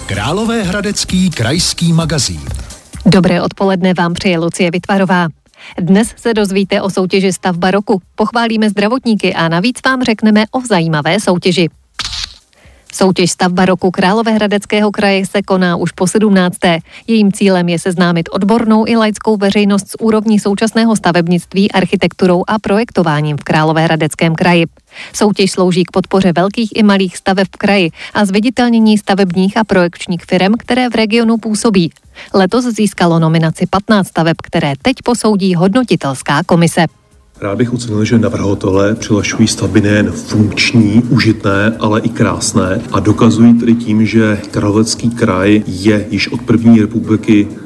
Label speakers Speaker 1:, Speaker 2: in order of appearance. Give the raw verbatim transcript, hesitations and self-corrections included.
Speaker 1: Královéhradecký krajský magazín.
Speaker 2: Dobré odpoledne vám přeje Lucie Vytvarová. Dnes se dozvíte o soutěži Stavba roku, pochválíme zdravotníky a navíc vám řekneme o zajímavé soutěži. Soutěž Stavba roku Královéhradeckého kraje se koná už po sedmnácté. Jejím cílem je seznámit odbornou i laickou veřejnost s úrovní současného stavebnictví, architekturou a projektováním v Královéhradeckém kraji. Soutěž slouží k podpoře velkých i malých staveb v kraji a zviditelnění stavebních a projekčních firem, které v regionu působí. Letos získalo nominaci patnáct staveb, které teď posoudí hodnotitelská komise.
Speaker 3: Rád bych ocenil, že navrhovatelé přihlašují stavby nejen funkční, užitné, ale i krásné a dokazují tedy tím, že Královéhradecký kraj je již od první republiky